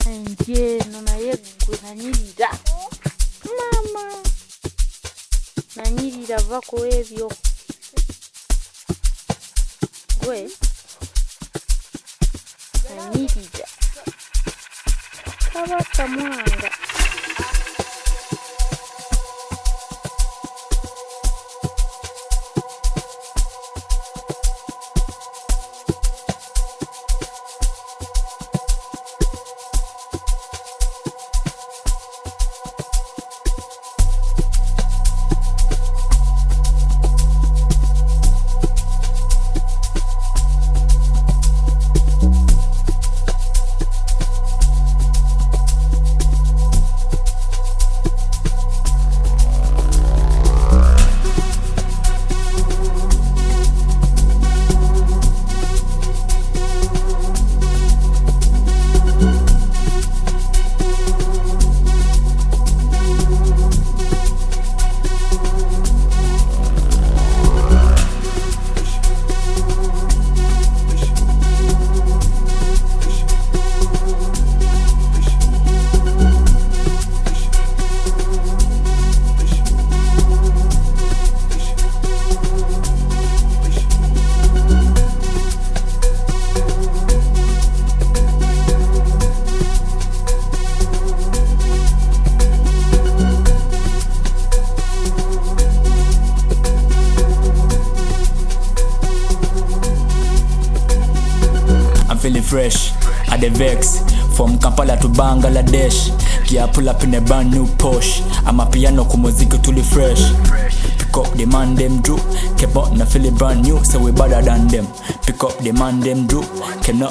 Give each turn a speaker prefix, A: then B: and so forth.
A: Njeno na yegwe nanyirira mama nanyirira vako ebyo gwe nanyirira kabaka mwanga
B: Feeling fresh, at the vex. From Kampala to Bangladesh. Yeah, pull up in a brand new Porsche. I'm a piano kumuziki tuli fresh. Pick up the man them do. Keep up na feel it brand new, so we better than them. Pick up the man them do. Cannot